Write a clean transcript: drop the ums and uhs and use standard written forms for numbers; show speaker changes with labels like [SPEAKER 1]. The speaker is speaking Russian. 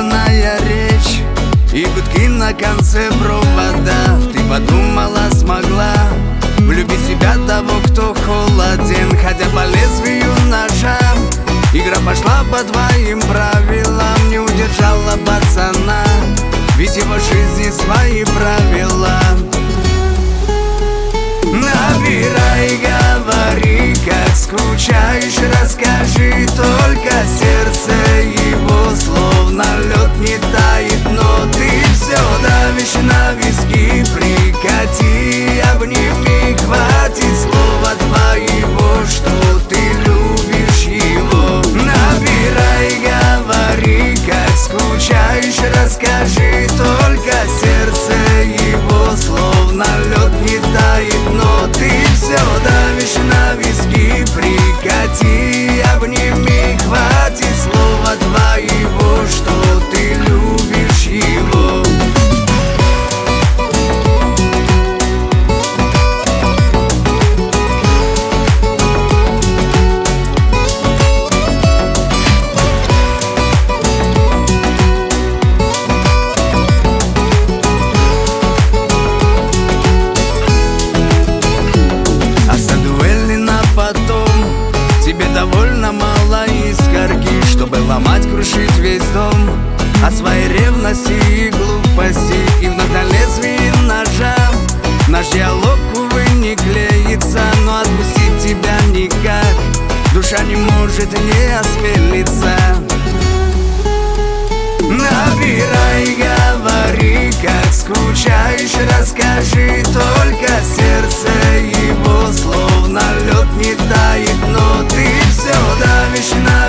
[SPEAKER 1] пьяная речь и гудки на конце провода. Ты подумала, смогла влюбить в себя того, кто холоден, хотя по лезвию ножа. Игра пошла по твоим правилам, не удержала пацана, ведь его жизни свои правила. Набирай, говори, как скучаешь, расскажи, только сердце его словно лед не тает, но ты все давишь на виски. Прикати, обними, хватит слова твоего, что ты любишь его. Набирай, говори, как скучаешь, расскажи, только сердце его словно лед не тает, но ты все давишь на виски. Прикати, обними, хватит слова твоего, что ты любишь его. Довольно мало искорки, чтобы ломать, крушить весь дом от своей ревности и глупости. И вновь на лезвии ножа наш диалог, увы, не клеится, но отпустить тебя никак душа не может, не осмелиться. Набирай, говори, как скучаешь, расскажи, только сердце его словно лед не тает, но ты все давишь на